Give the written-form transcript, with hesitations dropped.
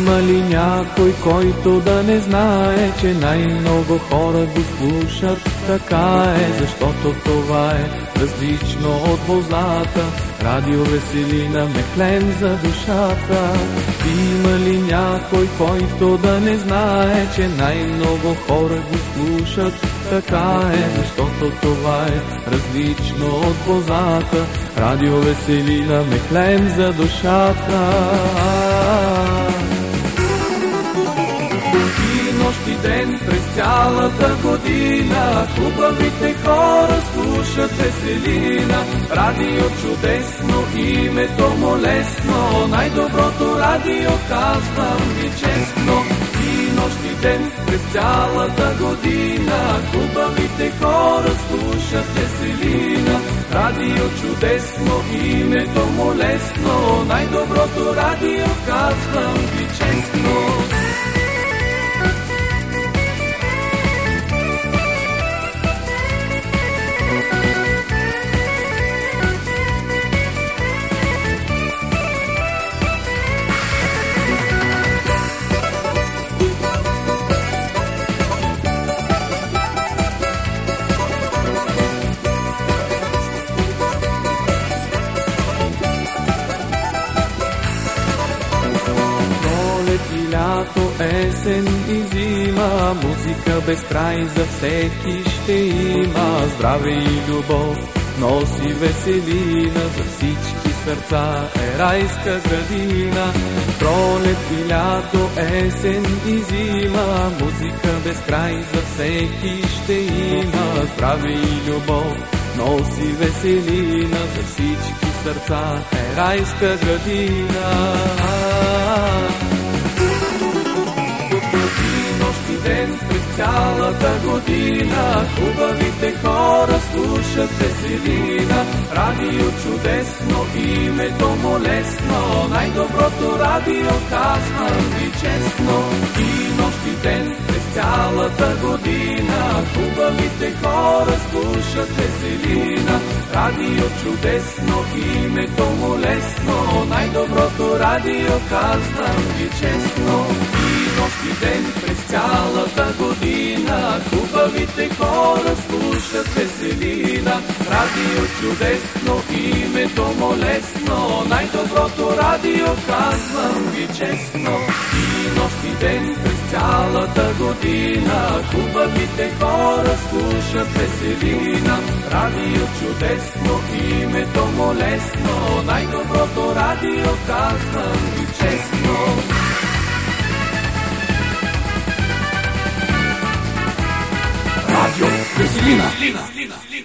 Има ли някой, който да не знае, че най-много хора го слушат? Така е, защото това е различно от позната радио Веселина, Меклен за душата. Има ли някой, който да не знае, че най-много хора го слушат? Така е, защото това е различно от позната радио Веселина, Меклен за душата. Нощ и ден през цялата година хубавите хора слушат Веселина. Радио чудесно, името му лесно, най-доброто радио, казвам ви честно. И нощ и ден през цялата година хубавите хора слушат Веселина. Радио чудесно, името му лесно, най-доброто радио, казвам ви честно. Лято, есен и зима, музика без край за всеки ще има. Здраве и любов носи Веселина, за всички сърца е райска градина. Пролет и лято, есен и зима, музика без край за всеки ще има. Здраве и любов носи Веселина, за всички сърца е райска градина. Ден през цялата година хубавите хора слушат Веселина. Радио чудесно, името му лесно, най-доброто радио, казвам ви честно. И нощ и ден през цялата година хубавите хора слушат Веселина. Радио чудесно, името му лесно, най-доброто радио, казвам ви честно. Нощ и ден през цялата година хубавите хора слушат Веселина. Радио чудесно, името му лесно, най-доброто радио, казвам ви честно. И нощ и ден през цялата година хубавите хора слушат Веселина. Радио чудесно, името му лесно, най-доброто радио, казвам ви честно. Радио Веселина.